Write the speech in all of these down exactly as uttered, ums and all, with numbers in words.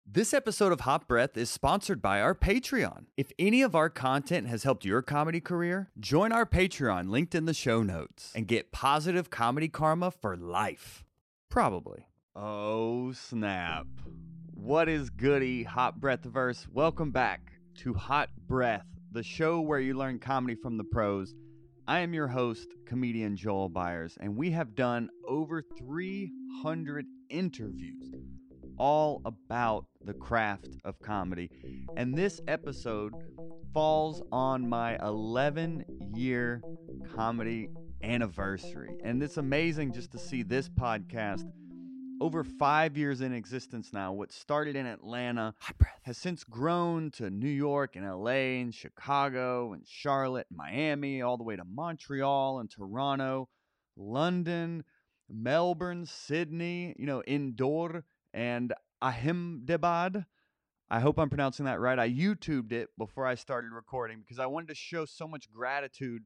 This episode of Hot Breath is sponsored by our Patreon. If any of our content has helped your comedy career, join our Patreon linked in the show notes and get positive comedy karma for life. Probably. Oh, snap. What is goody, Hot Breathverse? Welcome back to Hot Breath, the show where you learn comedy from the pros. I am your host, comedian Joel Byers, and we have done over three hundred interviews all about the craft of comedy. And this episode falls on my eleven year comedy anniversary. And it's amazing just to see this podcast over five years in existence now. What started in Atlanta has since grown to New York and L A and Chicago and Charlotte, and Miami, all the way to Montreal and Toronto, London, Melbourne, Sydney, you know, Indore, and Ahmedabad. I hope I'm pronouncing that right. I YouTubed it before I started recording because I wanted to show so much gratitude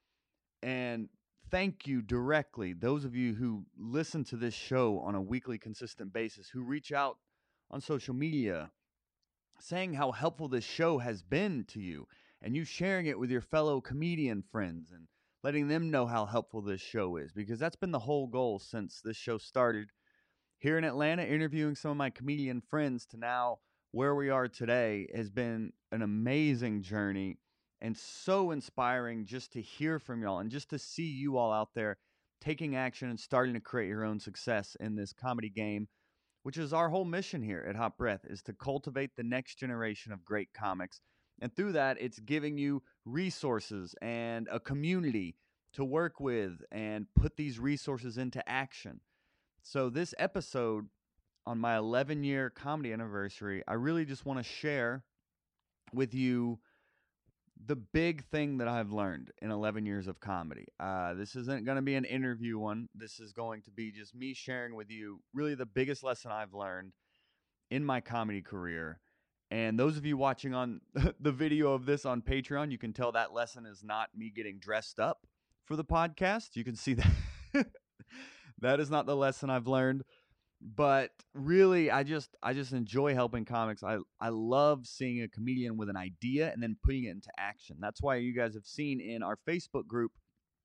and thank you directly, those of you who listen to this show on a weekly, consistent basis, who reach out on social media saying how helpful this show has been to you, and you sharing it with your fellow comedian friends and letting them know how helpful this show is, because that's been the whole goal since this show started here in Atlanta. Interviewing some of my comedian friends to now where we are today has been an amazing journey and so inspiring just to hear from y'all and just to see you all out there taking action and starting to create your own success in this comedy game, which is our whole mission here at Hot Breath, is to cultivate the next generation of great comics. And through that, it's giving you resources and a community to work with and put these resources into action. So this episode on my eleven year comedy anniversary, I really just want to share with you the big thing that I've learned in eleven years of comedy. Uh, this isn't going to be an interview one. This is going to be just me sharing with you really the biggest lesson I've learned in my comedy career. And those of you watching on the video of this on Patreon, you can tell that lesson is not me getting dressed up for the podcast. You can see that. That is not the lesson I've learned. But really, I just I just enjoy helping comics. I, I love seeing a comedian with an idea and then putting it into action. That's why you guys have seen in our Facebook group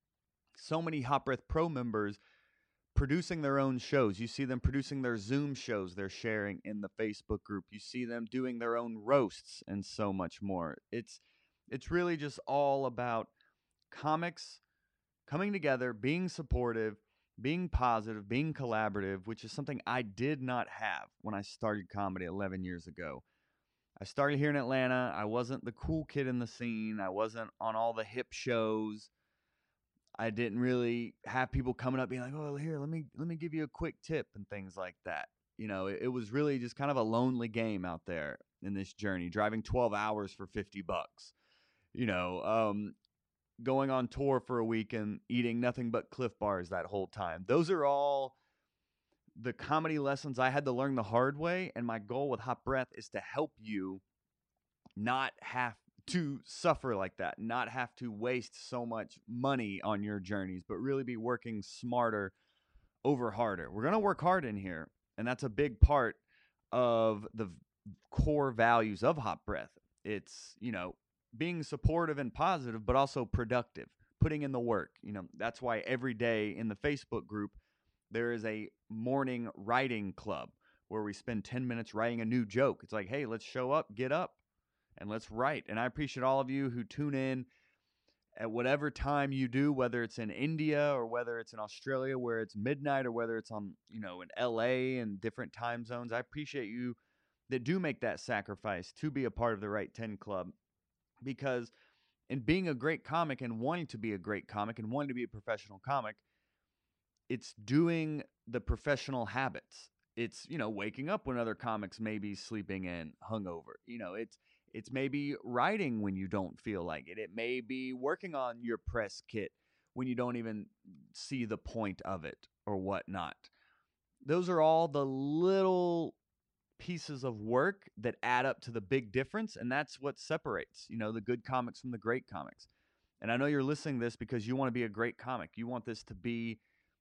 so many Hot Breath Pro members producing their own shows. You see them producing their Zoom shows they're sharing in the Facebook group. You see them doing their own roasts and so much more. It's it's really just all about comics coming together, being supportive, being positive, being collaborative, which is something I did not have when I started comedy eleven years ago. I started here in Atlanta. I wasn't the cool kid in the scene. I wasn't on all the hip shows. I didn't really have people coming up being like, "Oh, here, let me let me give you a quick tip," and things like that. You know, it, it was really just kind of a lonely game out there in this journey, driving twelve hours for fifty bucks. You know, um, going on tour for a week and eating nothing but Cliff Bars that whole time. Those are all the comedy lessons I had to learn the hard way. And my goal with Hot Breath is to help you not have to suffer like that, not have to waste so much money on your journeys, but really be working smarter over harder. We're going to work hard in here. And that's a big part of the core values of Hot Breath. It's, you know, being supportive and positive, but also productive, putting in the work. You know, that's why every day in the Facebook group, there is a morning writing club where we spend ten minutes writing a new joke. It's like, hey, let's show up, get up, and let's write. And I appreciate all of you who tune in at whatever time you do, whether it's in India or whether it's in Australia where it's midnight, or whether it's on, you know, in L A and different time zones. I appreciate you that do make that sacrifice to be a part of the Right ten Club. Because in being a great comic and wanting to be a great comic and wanting to be a professional comic, it's doing the professional habits. It's, you know, waking up when other comics may be sleeping in hungover. You know, it's it's maybe writing when you don't feel like it. It may be working on your press kit when you don't even see the point of it or whatnot. Those are all the little pieces of work that add up to the big difference, and that's what separates, you know, the good comics from the great comics. And I know you're listening to this because you want to be a great comic. You want this to be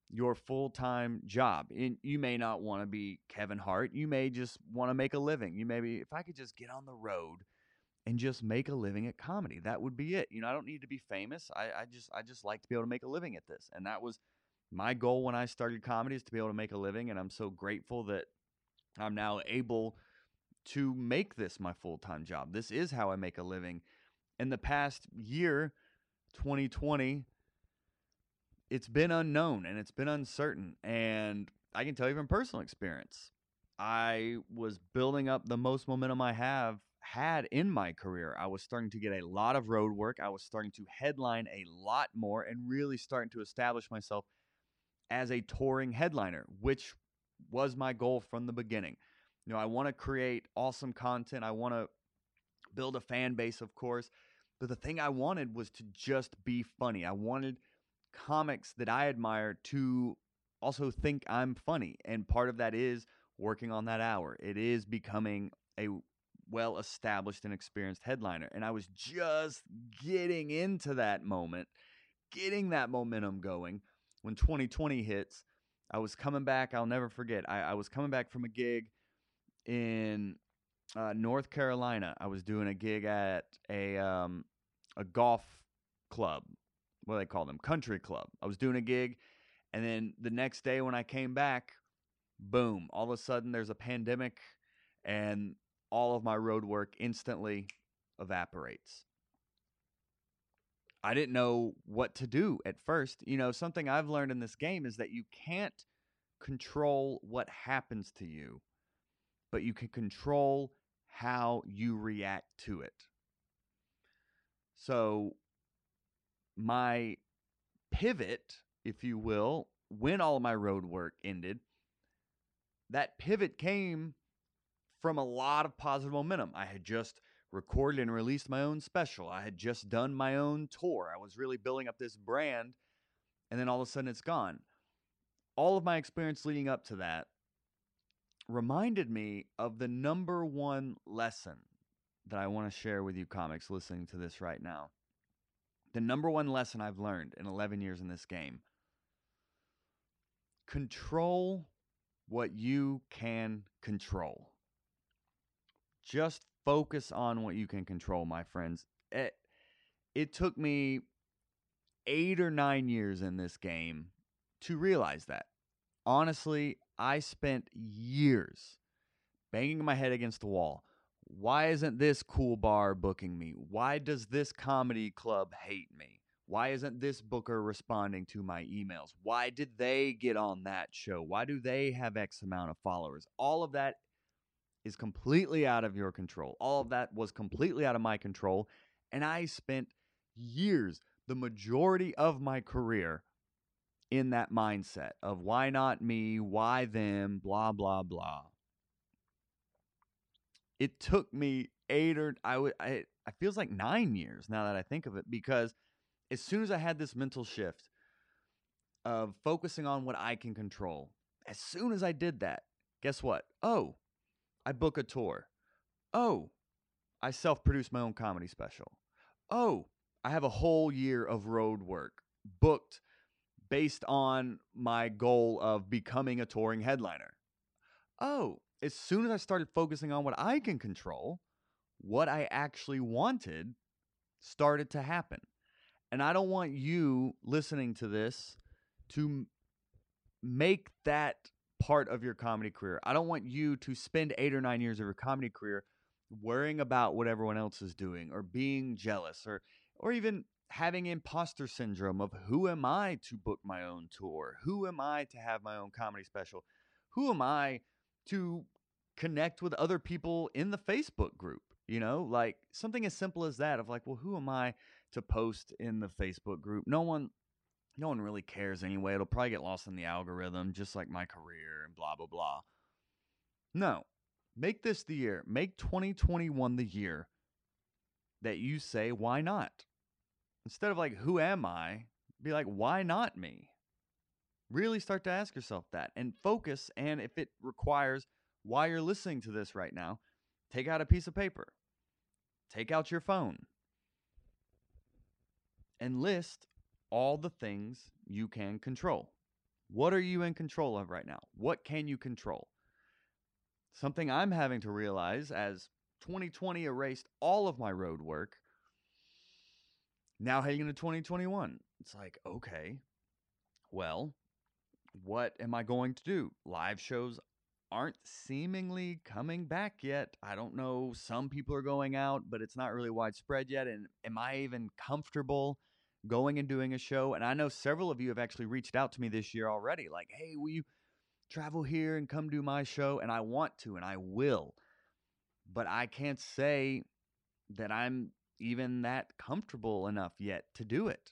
your full-time job. And you may not want to be Kevin Hart. You may just want to make a living. You may be, if I could just get on the road and just make a living at comedy, that would be it. You know, I don't need to be famous. I, I just I just like to be able to make a living at this. And that was my goal when I started comedy, is to be able to make a living. And I'm so grateful that I'm now able to make this my full-time job. This is how I make a living. In the past year, twenty twenty, it's been unknown and it's been uncertain. And I can tell you from personal experience, I was building up the most momentum I have had in my career. I was starting to get a lot of road work. I was starting to headline a lot more and really starting to establish myself as a touring headliner, which was my goal from the beginning. You know, I want to create awesome content. I want to build a fan base, of course. But the thing I wanted was to just be funny. I wanted comics that I admire to also think I'm funny. And part of that is working on that hour. It is becoming a well-established and experienced headliner. And I was just getting into that moment, getting that momentum going when twenty twenty hits. I was coming back. I'll never forget. I, I was coming back from a gig in uh, North Carolina. I was doing a gig at a um, a golf club. What do they call them? Country club. I was doing a gig, and then the next day when I came back, boom, all of a sudden there's a pandemic, and all of my road work instantly evaporates. I didn't know what to do at first. You know, something I've learned in this game is that you can't control what happens to you, but you can control how you react to it. So my pivot, if you will, when all of my road work ended, that pivot came from a lot of positive momentum. I had just recorded and released my own special. I had just done my own tour. I was really building up this brand, and then all of a sudden it's gone. All of my experience leading up to that reminded me of the number one lesson that I want to share with you comics listening to this right now. The number one lesson I've learned in eleven years in this game: control what you can control. Just focus on what you can control, my friends. It, it took me eight or nine years in this game to realize that. Honestly, I spent years banging my head against the wall. Why isn't this cool bar booking me? Why does this comedy club hate me? Why isn't this booker responding to my emails? Why did they get on that show? Why do they have X amount of followers? All of that is completely out of your control. All of that was completely out of my control. And I spent years, the majority of my career, in that mindset of why not me? Why them? Blah, blah, blah. It took me eight or I would I it feels like nine years now that I think of it, because as soon as I had this mental shift of focusing on what I can control, as soon as I did that, guess what? Oh, I book a tour. Oh, I self-produce my own comedy special. Oh, I have a whole year of road work booked based on my goal of becoming a touring headliner. Oh, as soon as I started focusing on what I can control, what I actually wanted started to happen. And I don't want you listening to this to make that part of your comedy career. I don't want you to spend eight or nine years of your comedy career worrying about what everyone else is doing, or being jealous, or or even having imposter syndrome of who am I to book my own tour? Who am I to have my own comedy special? Who am I to connect with other people in the Facebook group? You know, like something as simple as that, of like, well, who am I to post in the Facebook group? No one no one really cares anyway. It'll probably get lost in the algorithm, just like my career and blah, blah, blah. No. Make this the year. Make twenty twenty-one the year that you say, why not? Instead of like, who am I? Be like, why not me? Really start to ask yourself that and focus. And if it requires, while you're listening to this right now, take out a piece of paper, take out your phone, and list all the things you can control. What are you in control of right now? What can you control? Something I'm having to realize as twenty twenty erased all of my road work, now heading into twenty twenty-one, it's like, okay, well, what am I going to do? Live shows aren't seemingly coming back yet. I don't know. Some people are going out, but it's not really widespread yet. And am I even comfortable going and doing a show? And I know several of you have actually reached out to me this year already, like, hey, will you travel here and come do my show? And I want to, and I will. But I can't say that I'm even that comfortable enough yet to do it.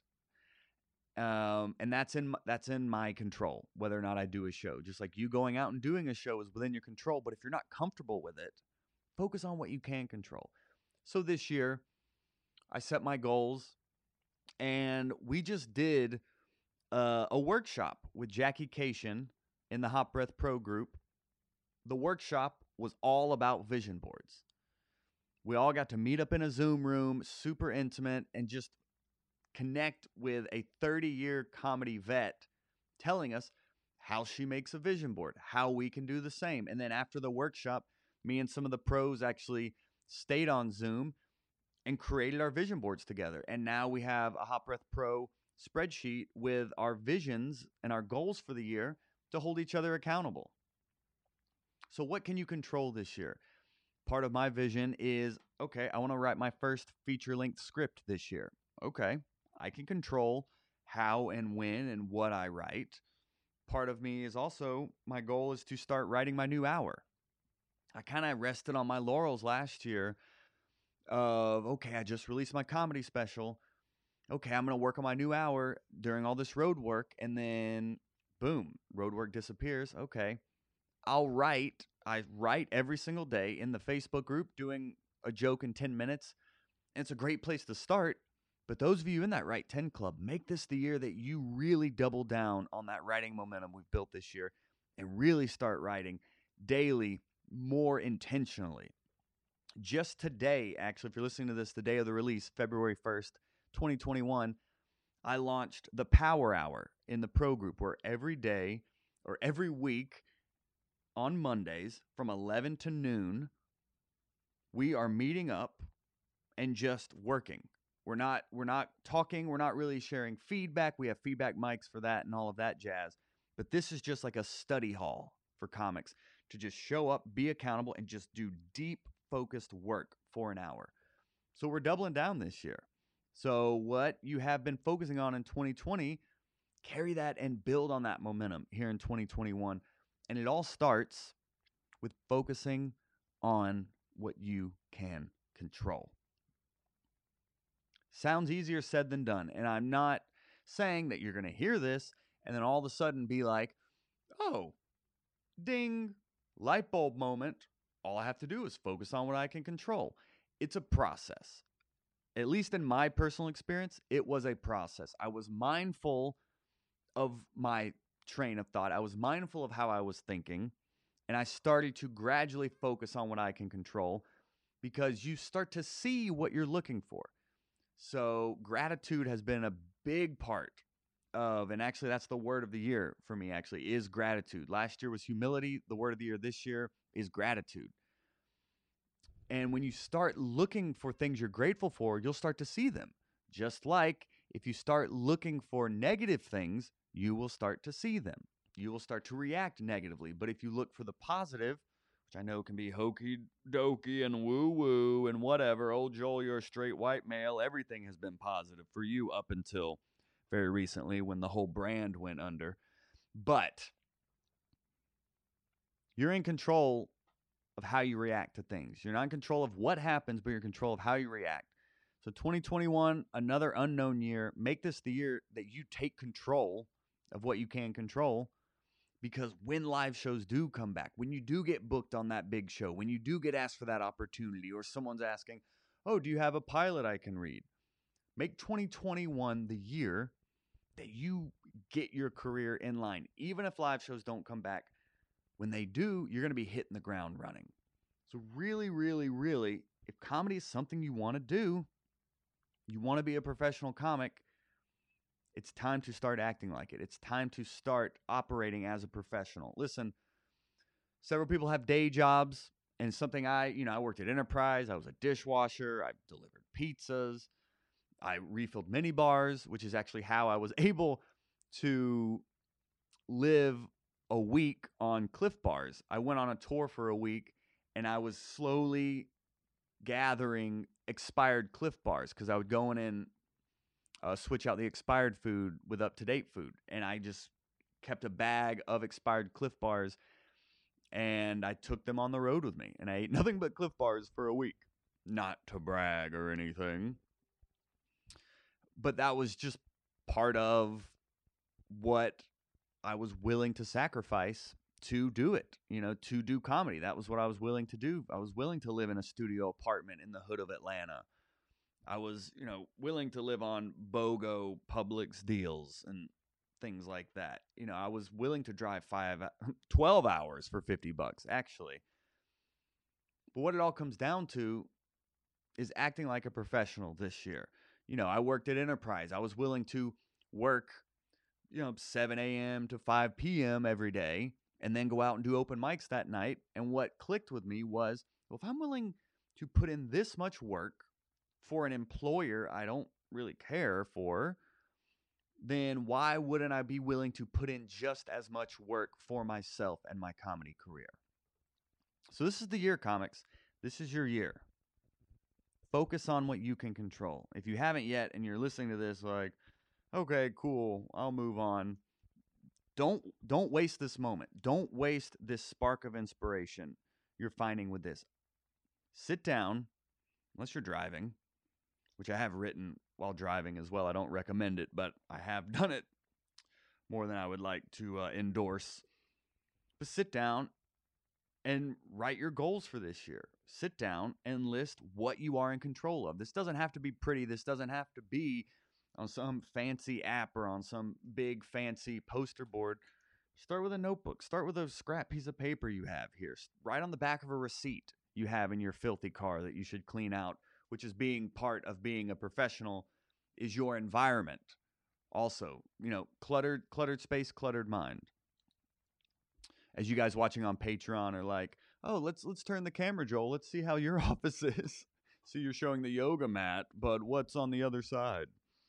Um, and that's in that's in my control, whether or not I do a show. Just like you going out and doing a show is within your control. But if you're not comfortable with it, focus on what you can control. So this year, I set my goals, and we just did uh, a workshop with Jackie Cation in the Hot Breath Pro group. The workshop was all about vision boards. We all got to meet up in a Zoom room, super intimate, and just connect with a thirty-year comedy vet telling us how she makes a vision board, how we can do the same. And then after the workshop, me and some of the pros actually stayed on Zoom and created our vision boards together. And now we have a Hot Breath Pro spreadsheet with our visions and our goals for the year to hold each other accountable. So what can you control this year? Part of my vision is, okay, I want to write my first feature-length script this year. Okay, I can control how and when and what I write. Part of me is also, my goal is to start writing my new hour. I kind of rested on my laurels last year of, okay, I just released my comedy special. Okay, I'm going to work on my new hour during all this road work. And then, boom, road work disappears. Okay, I'll write. I write every single day in the Facebook group doing a joke in ten minutes. And it's a great place to start. But those of you in that Write ten Club, make this the year that you really double down on that writing momentum we've built this year and really start writing daily, more intentionally. Just today, actually, if you're listening to this, the day of the release, February first, twenty twenty-one, I launched the Power Hour in the Pro Group, where every day or every week on Mondays from eleven to noon, we are meeting up and just working. We're not we're not talking, we're not really sharing feedback. We have feedback mics for that and all of that jazz. But this is just like a study hall for comics to just show up, be accountable, and just do deep, focused work for an hour. So we're doubling down this year. So what you have been focusing on in twenty twenty, carry that and build on that momentum here in twenty twenty-one. And it all starts with focusing on what you can control. Sounds easier said than done. And I'm not saying that you're going to hear this and then all of a sudden be like, oh, ding, light bulb moment. All I have to do is focus on what I can control. It's a process. At least in my personal experience, it was a process. I was mindful of my train of thought. I was mindful of how I was thinking. And I started to gradually focus on what I can control because you start to see what you're looking for. So gratitude has been a big part of, and actually that's the word of the year for me actually, is gratitude. Last year was humility. The word of the year this year is gratitude. And when you start looking for things you're grateful for, you'll start to see them. Just like if you start looking for negative things, you will start to see them. You will start to react negatively. But if you look for the positive, which I know can be hokey dokey and woo woo and whatever, old Joel, you're a straight white male, everything has been positive for you up until very recently when the whole brand went under. But you're in control of how you react to things. You're not in control of what happens, but you're in control of how you react. So twenty twenty-one, another unknown year. Make this the year that you take control of what you can control, because when live shows do come back, when you do get booked on that big show, when you do get asked for that opportunity, or someone's asking, oh, do you have a pilot I can read? Make twenty twenty-one the year that you get your career in line. Even if live shows don't come back, when they do, you're going to be hitting the ground running. So really, really, really, if comedy is something you want to do, you want to be a professional comic, It's time to start acting like it. It's time to start operating as a professional. Listen, several people have day jobs, and something I, you know, I worked at Enterprise. I was a dishwasher. I delivered pizzas. I refilled mini bars, which is actually how I was able to live a week on Cliff Bars. I went on a tour for a week, and I was slowly gathering expired Cliff Bars because I would go in and uh, switch out the expired food with up-to-date food. And I just kept a bag of expired Cliff Bars, and I took them on the road with me. And I ate nothing but Cliff Bars for a week. Not to brag or anything, but that was just part of what I was willing to sacrifice to do it, you know, to do comedy. That was what I was willing to do. I was willing to live in a studio apartment in the hood of Atlanta. I was, you know, willing to live on BOGO Publix deals and things like that. You know, I was willing to drive five, twelve hours for fifty bucks, actually. But what it all comes down to is acting like a professional this year. You know, I worked at Enterprise. I was willing to work, you know, seven a.m. to five p.m. every day and then go out and do open mics that night. And what clicked with me was, well, if I'm willing to put in this much work for an employer I don't really care for, then why wouldn't I be willing to put in just as much work for myself and my comedy career? So this is the year, comics. This is your year. Focus on what you can control. If you haven't yet and you're listening to this like, okay, cool, I'll move on. Don't don't waste this moment. Don't waste this spark of inspiration you're finding with this. Sit down, unless you're driving, which I have written while driving as well. I don't recommend it, but I have done it more than I would like to uh, endorse. But sit down and write your goals for this year. Sit down and list what you are in control of. This doesn't have to be pretty. This doesn't have to be on some fancy app or on some big fancy poster board. Start with a notebook. Start with a scrap piece of paper you have here. Write on the back of a receipt you have in your filthy car that you should clean out, which is being part of being a professional, is your environment. Also, you know, cluttered, cluttered space, cluttered mind. As you guys watching on Patreon are like, oh, let's let's turn the camera, Joel. Let's see how your office is. So you're showing the yoga mat, but what's on the other side?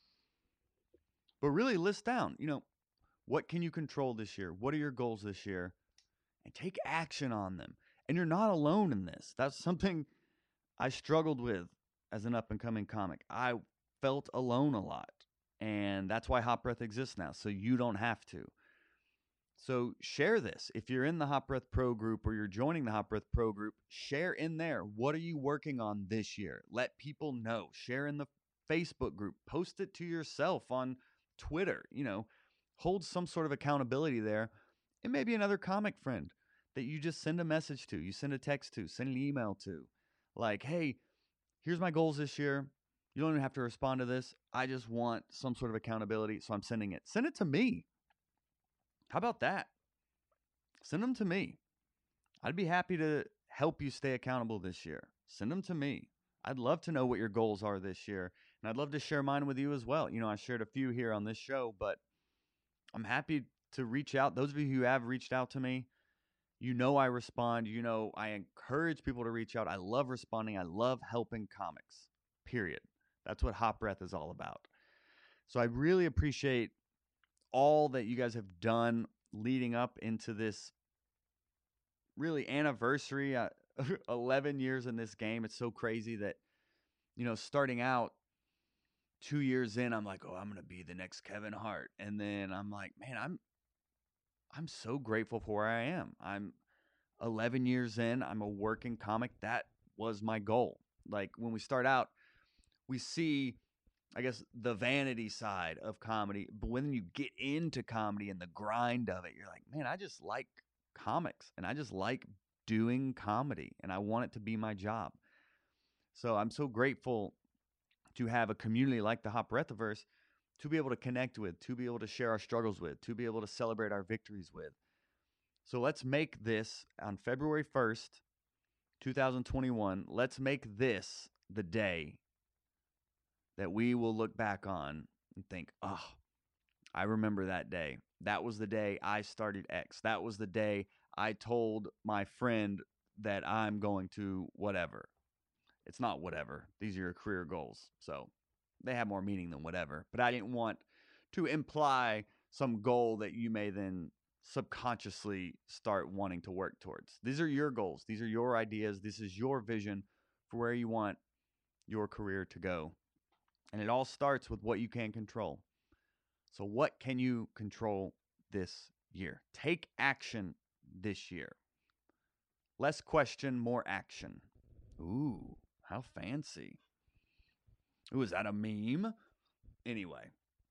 But really list down, you know, what can you control this year? What are your goals this year? And take action on them. And you're not alone in this. That's something I struggled with as an up-and-coming comic. I felt alone a lot. And that's why Hot Breath exists now, so you don't have to. So share this. If you're in the Hot Breath Pro group or you're joining the Hot Breath Pro group, share in there. What are you working on this year? Let people know. Share in the Facebook group. Post it to yourself on Twitter. You know, hold some sort of accountability there. And maybe another comic friend that you just send a message to, you send a text to, send an email to. Like, hey, here's my goals this year. You don't even have to respond to this. I just want some sort of accountability, so I'm sending it. Send it to me. How about that? Send them to me. I'd be happy to help you stay accountable this year. Send them to me. I'd love to know what your goals are this year, and I'd love to share mine with you as well. You know, I shared a few here on this show, but I'm happy to reach out. Those of you who have reached out to me, you know I respond. You know I encourage people to reach out. I love responding. I love helping comics, period. That's what Hot Breath is all about. So I really appreciate all that you guys have done leading up into this really anniversary, uh, eleven years in this game. It's so crazy that, you know, starting out two years in, I'm like, oh, I'm going to be the next Kevin Hart. And then I'm like, man, I'm, I'm so grateful for where I am. I'm eleven years in. I'm a working comic. That was my goal. Like when we start out, we see, I guess, the vanity side of comedy. But when you get into comedy and the grind of it, you're like, man, I just like comics and I just like doing comedy and I want it to be my job. So I'm so grateful to have a community like the Hot Breathiverse to be able to connect with, to be able to share our struggles with, to be able to celebrate our victories with. So let's make this on February first, twenty twenty-one. Let's make this the day that we will look back on and think, oh, I remember that day. That was the day I started X. That was the day I told my friend that I'm going to whatever. It's not whatever. These are your career goals. So they have more meaning than whatever. But I didn't want to imply some goal that you may then subconsciously start wanting to work towards. These are your goals. These are your ideas. This is your vision for where you want your career to go. And it all starts with what you can control. So what can you control this year? Take action this year. Less question, more action. Ooh, how fancy. Ooh, is that a meme? Anyway,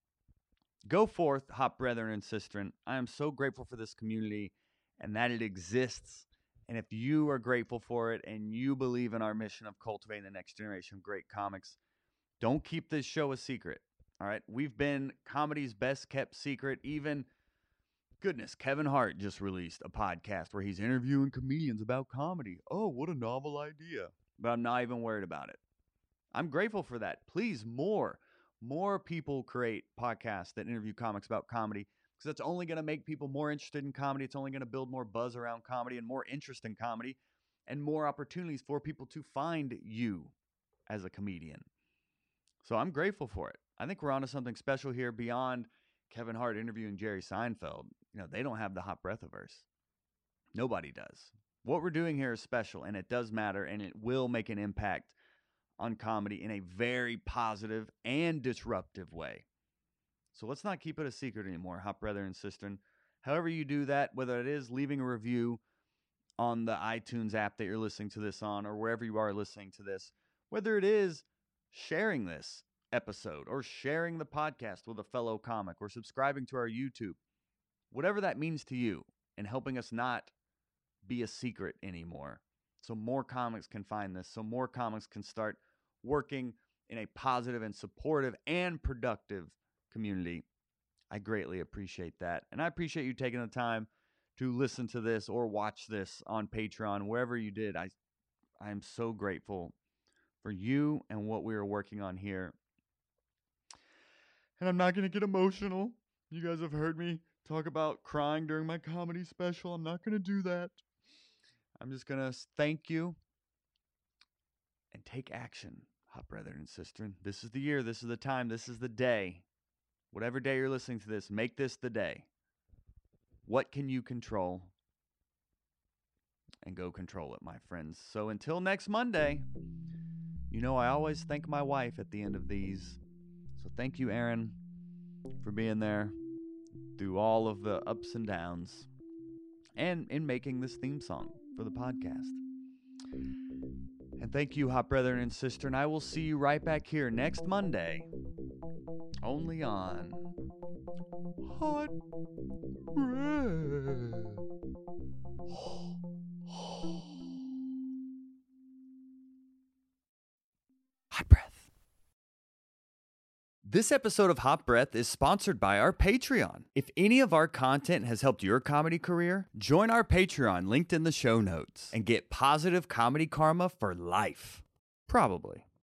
go forth, hot brethren and sistren. I am so grateful for this community and that it exists. And if you are grateful for it and you believe in our mission of cultivating the next generation of great comics, don't keep this show a secret. All right. We've been comedy's best kept secret. Even, goodness, Kevin Hart just released a podcast where he's interviewing comedians about comedy. Oh, what a novel idea. But I'm not even worried about it. I'm grateful for that. Please, more, more people create podcasts that interview comics about comedy, because that's only going to make people more interested in comedy. It's only going to build more buzz around comedy and more interest in comedy and more opportunities for people to find you as a comedian. So I'm grateful for it. I think we're onto something special here beyond Kevin Hart interviewing Jerry Seinfeld. You know, they don't have the hot breathiverse. Nobody does. What we're doing here is special, and it does matter, and it will make an impact on comedy in a very positive and disruptive way. So let's not keep it a secret anymore, hot brother and sister. However you do that, whether it is leaving a review on the iTunes app that you're listening to this on, or wherever you are listening to this, whether it is sharing this episode or sharing the podcast with a fellow comic or subscribing to our YouTube, whatever that means to you, and helping us not be a secret anymore. So more comics can find this, so more comics can start working in a positive and supportive and productive community. I greatly appreciate that. And I appreciate you taking the time to listen to this or watch this on Patreon, wherever you did. I I am so grateful for you and what we are working on here. And I'm not going to get emotional. You guys have heard me talk about crying during my comedy special. I'm not going to do that. I'm just going to thank you and take action, hot brethren and sister. This is the year. This is the time. This is the day. Whatever day you're listening to this, make this the day. What can you control? And go control it, my friends. So until next Monday, you know I always thank my wife at the end of these. So thank you, Aaron, for being there through all of the ups and downs and in making this theme song for the podcast. And thank you, hot brethren and sister, and I will see you right back here next Monday, only on Hot Breath. Hot Breath. This episode of Hot Breath is sponsored by our Patreon. If any of our content has helped your comedy career, join our Patreon linked in the show notes and get positive comedy karma for life. Probably.